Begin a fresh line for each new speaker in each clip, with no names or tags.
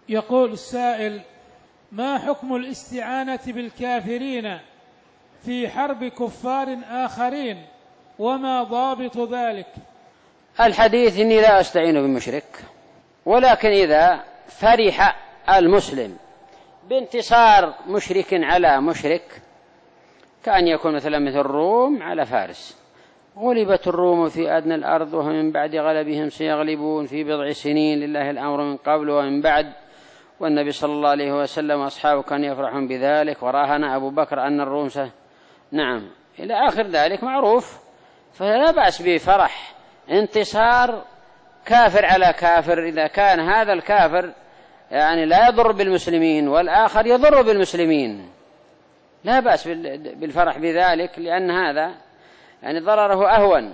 يقول السائل: ما حكم الاستعانة بالكافرين في حرب كفار آخرين، وما ضابط ذلك؟
الحديث: إني لا أستعين بمشرك، ولكن إذا فرح المسلم بانتصار مشرك على مشرك، كأن يكون مثل الروم على فارس، غلبت الروم في أدنى الأرض وهم من بعد غلبهم سيغلبون في بضع سنين، لله الأمر من قبل ومن بعد، والنبي صلى الله عليه وسلم وأصحابه كانوا يفرحون بذلك، وراهن أبو بكر أن الروم نعم إلى آخر ذلك معروف. فلا بأس بفرح انتصار كافر على كافر إذا كان هذا الكافر يعني لا يضر بالمسلمين والآخر يضر بالمسلمين، لا بأس بالفرح بذلك، لأن هذا يعني ضرره أهون.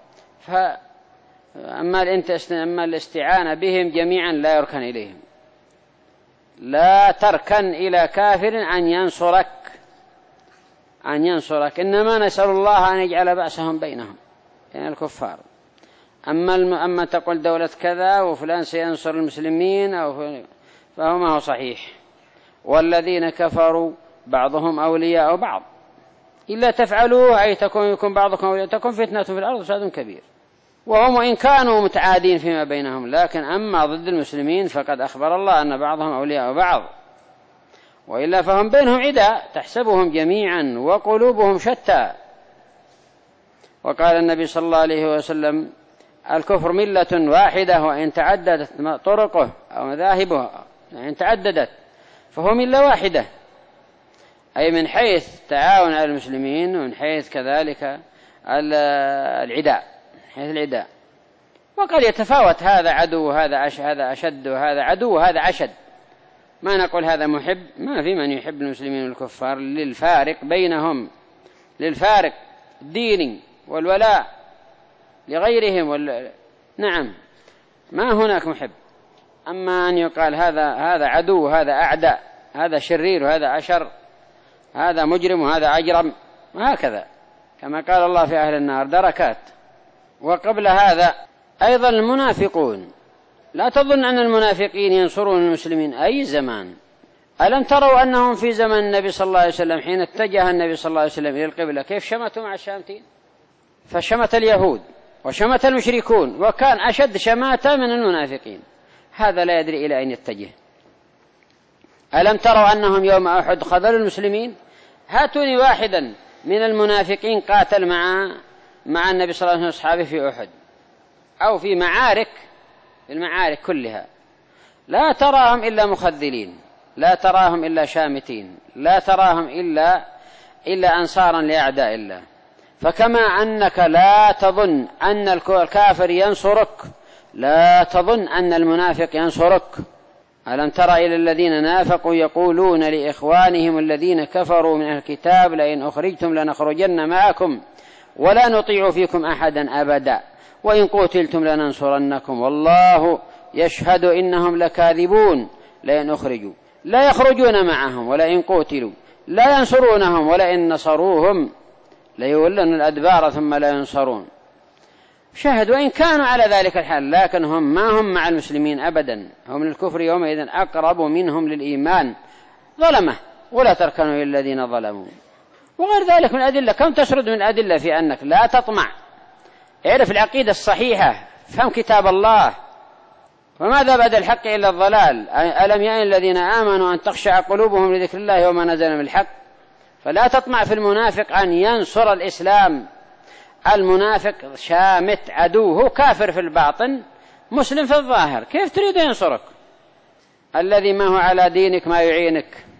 أما الاستعانة بهم جميعا لا يركن إليهم، لا تركن إلى كافر أن ينصرك، إنما نسأل الله أن يجعل بأسهم بينهم يعني الكفار. أما تقول دولة كذا وفلان سينصر المسلمين فهو ما هو صحيح. والذين كفروا بعضهم أولياء بعض إلا تفعلوه أي يكون بعضكم أولياء تكون فتنة في الأرض وفساد كبير. وهم وإن كانوا متعادين فيما بينهم، لكن أما ضد المسلمين فقد أخبر الله أن بعضهم أولياء بعض، وإلا فهم بينهم عداء تحسبهم جميعا وقلوبهم شتى. وقال النبي صلى الله عليه وسلم: الكفر ملة واحدة وإن تعددت طرقه أو مذاهبه، إن تعددت فهو ملة واحدة، أي من حيث تعاون على المسلمين ومن حيث كذلك العداء. وقد يتفاوت، هذا عدو وهذا أشد وهذا عدو وهذا أشد، ما نقول هذا محب، ما في من يحب المسلمين والكفار للفارق بينهم، للفارق الديني والولاء لغيرهم نعم ما هناك محب. أما أن يقال هذا عدو وهذا أعداء، هذا شرير وهذا أشر، هذا مجرم وهذا أجرم، وهكذا كما قال الله في أهل النار دركات. وقبل هذا أيضا المنافقون، لا تظن أن المنافقين ينصرون المسلمين أي زمان. ألم تروا أنهم في زمن النبي صلى الله عليه وسلم حين اتجه النبي صلى الله عليه وسلم إلى القبلة كيف شمتوا مع الشامتين؟ فشمت اليهود وشمت المشركون، وكان أشد شماتة من المنافقين. هذا لا يدري إلى أين يتجه. ألم تروا أنهم يوم أحد خذلوا المسلمين؟ هاتوني واحدا من المنافقين قاتل مع النبي صلى الله عليه وسلم وأصحابه في أحد أو في المعارك كلها، لا تراهم إلا مخذلين، لا تراهم إلا شامتين، لا تراهم إلا أنصارا لأعداء الله. فكما أنك لا تظن أن الكافر ينصرك، لا تظن أن المنافق ينصرك. ألم تر إلى الذين نافقوا يقولون لإخوانهم الذين كفروا من أهل الكتاب: لئن أخرجتم لنخرجن معكم ولا نطيع فيكم أحدا أبدا وإن قتلتم لننصرنكم والله يشهد إنهم لكاذبون. لئن أخرجوا لا يخرجون معهم ولئن قتلوا لا ينصرونهم ولئن نصروهم ليولن الأدبار ثم لا ينصرون. شاهد وإن كانوا على ذلك الحال، لكن ما هم مع المسلمين أبدا، هم للكفر يومئذ أقرب منهم للإيمان ظلمة ولا تركنوا إلى الذين ظلموا. وغير ذلك من الأدلة، كم تسرد من الأدلة في أنك لا تطمع. اعرف العقيدة الصحيحة، فهم كتاب الله، وماذا بعد الحق إلا الضلال. ألم يأن الذين آمنوا أن تخشع قلوبهم لذكر الله وما نزل من الحق. فلا تطمع في المنافق أن ينصر الإسلام. المنافق شامت عدوه، كافر في الباطن مسلم في الظاهر، كيف تريد ينصرك؟ الذي ما هو على دينك ما يعينك.